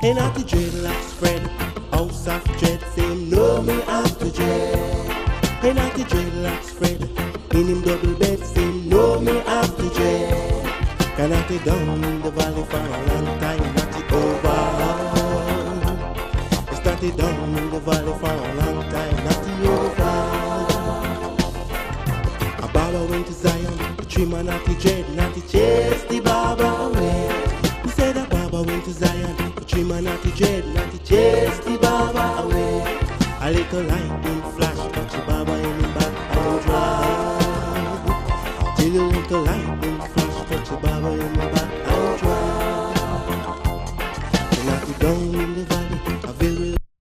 And at the dreadlocks spread, house of dread, say no me after dread. And at the dreadlocks spread, in him double bed, say no me after dread. Can I take down in the valley for a long time, not it over. It's not it down in the valley for a long time, not it over. A Baba went to Zion, the tree man not the dread, not the chase the Baba away. He said a Baba went to Zion, the tree man not the dread, not the chase the Baba away. A little light